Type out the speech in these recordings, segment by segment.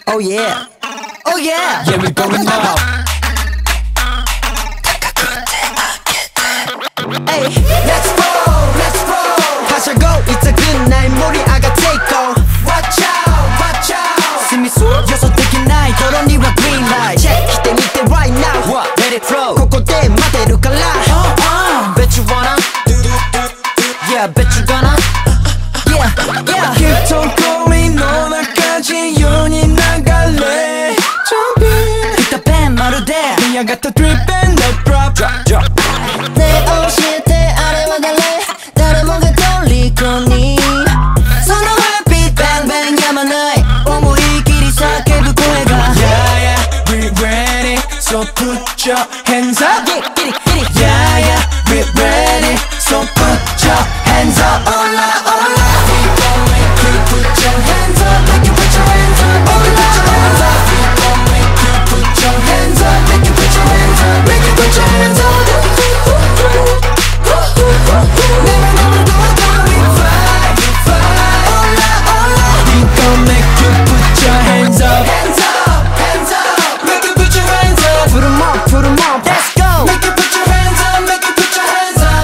Oh yeah. Oh yeah. Yeah, we going up. Hey, let's roll, let's roll. 하셔고 it's a good night. 머리 아가 take off. Watch out, watch out. 스미 숨겨서 taking night. 도로니와 green light. Check してみて right now. What? Let it flow. ここで待てるから。Bet you wanna. Yeah, bet you gonna. Yeah, yeah. Keep on going. 너나까지 연이 나갈래. Jump in. 이따 뱀 마루대. I got the drip and the drop. Drop, drop. 내 옷일 때 아래만 달래. 다른 뭔가 돌릴 거니. 선호할 빛 bang bang 야만해. 오모이끼리 사케부 고해가. Yeah, yeah, we ready. So put your hands up. Yeah, get it, get it. Yeah, yeah, we ready. So put your hands up. Hola, hola. We gon' make you put your hands up. Make you put your hands up. Make you put your hands up. We gon' make you put your hands up. Make you put your hands up. Make you put your hands up. Never, never go down. We fly, we fly. Hola, hola. We gon' make you put your hands up. Hands up, hands up. Make you put your hands up. Put 'em up, put 'em up. Let's go. Make you put your hands up. Make you put your hands up.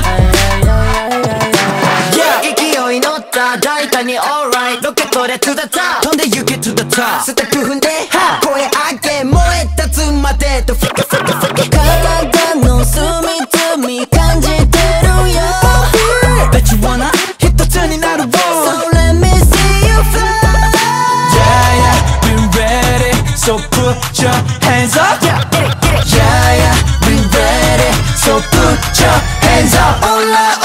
Yeah. 勢い乗った大胆に alright. ロケットで to the top. 飛んで行け to the top. ステップ踏んで声上げ燃え立つまでとフリカフリカフリカ。体の隅々感じてるよ。Bet you wanna 一つになる So let me see you fly. Yeah, yeah, we ready. So put your hands up. Yeah, get it, get it. Yeah, yeah, we ready. So put your hands up. Hola,